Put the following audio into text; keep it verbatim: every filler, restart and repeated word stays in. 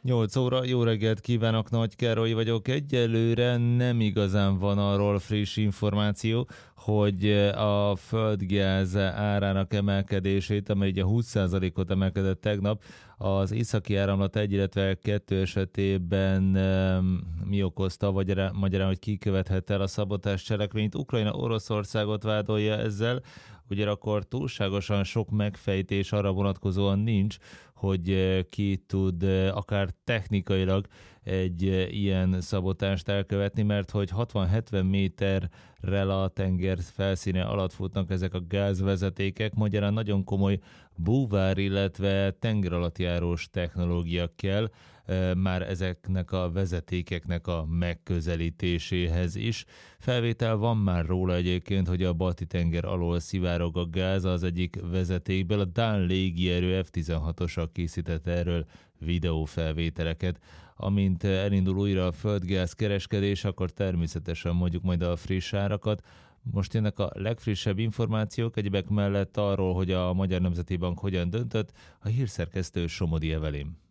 nyolc óra, jó reggelt kívánok, Nagy Károly vagyok. Egyelőre nem igazán van arról friss információ, hogy a földgáz árának emelkedését, amely ugye húsz százalékot emelkedett tegnap, az északi áramlat egy, illetve kettő esetében mi okozta, vagy magyarán, hogy ki követhette el a szabotás cselekményt. Ukrajna Oroszországot vádolja ezzel, ugyanakkor túlságosan sok megfejtés arra vonatkozóan nincs, hogy ki tud akár technikailag egy ilyen szabotást elkövetni, mert hogy hatvan-hetven méterrel a tenger felszíne alatt futnak ezek a gázvezetékek, magyarán nagyon komoly búvár, illetve tengeralattjárós technológia kell már ezeknek a vezetékeknek a megközelítéséhez is. Felvétel van már róla egyébként, hogy a Balti-tenger alól szivárog a gáz az egyik vezetékből. A dán légierő ef tizenhatosak készített erről videófelvételeket. Amint elindul újra a földgáz kereskedés, akkor természetesen mondjuk majd a friss árakat. Most jönnek a legfrissebb információk, egyebek mellett arról, hogy a Magyar Nemzeti Bank hogyan döntött, a hírszerkesztő Somodi Evelyn.